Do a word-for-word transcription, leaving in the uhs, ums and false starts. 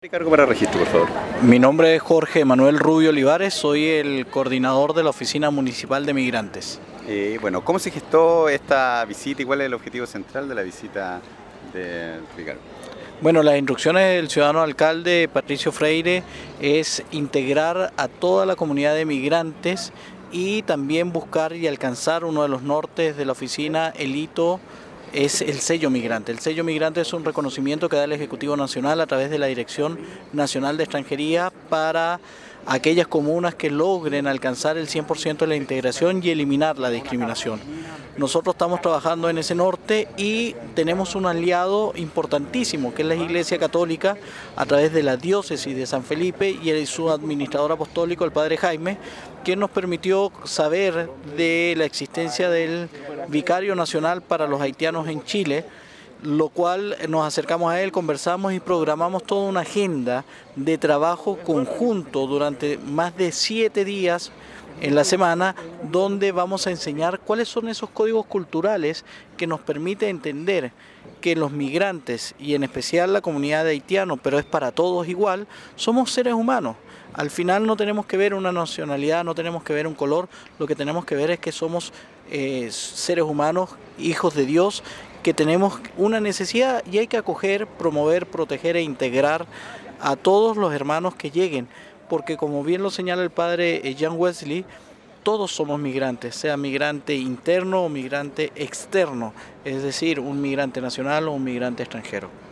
Cargo para registro, por favor. Mi nombre es Jorge Manuel Rubio Olivares, soy el coordinador de la Oficina Municipal de Migrantes. Eh, bueno, ¿cómo se gestó esta visita y cuál es el objetivo central de la visita de Ricardo? Bueno, las instrucciones del ciudadano alcalde Patricio Freire es integrar a toda la comunidad de migrantes y también buscar y alcanzar uno de los nortes de la oficina, el hito es el sello migrante. El sello migrante es un reconocimiento que da el Ejecutivo Nacional a través de la Dirección Nacional de Extranjería para aquellas comunas que logren alcanzar el cien por ciento de la integración y eliminar la discriminación. Nosotros estamos trabajando en ese norte y tenemos un aliado importantísimo que es la Iglesia Católica a través de la diócesis de San Felipe y su administrador apostólico, el Padre Jaime, que nos permitió saber de la existencia del Vicario Nacional para los Haitianos en Chile, lo cual nos acercamos a él, conversamos y programamos toda una agenda de trabajo conjunto durante más de siete días en la semana, donde vamos a enseñar cuáles son esos códigos culturales que nos permiten entender que los migrantes, y en especial la comunidad de haitianos, pero es para todos igual, somos seres humanos. Al final no tenemos que ver una nacionalidad, no tenemos que ver un color, lo que tenemos que ver es que somos eh, seres humanos, hijos de Dios, que tenemos una necesidad y hay que acoger, promover, proteger e integrar a todos los hermanos que lleguen, porque como bien lo señala el padre Jan Wesley, todos somos migrantes, sea migrante interno o migrante externo, es decir, un migrante nacional o un migrante extranjero.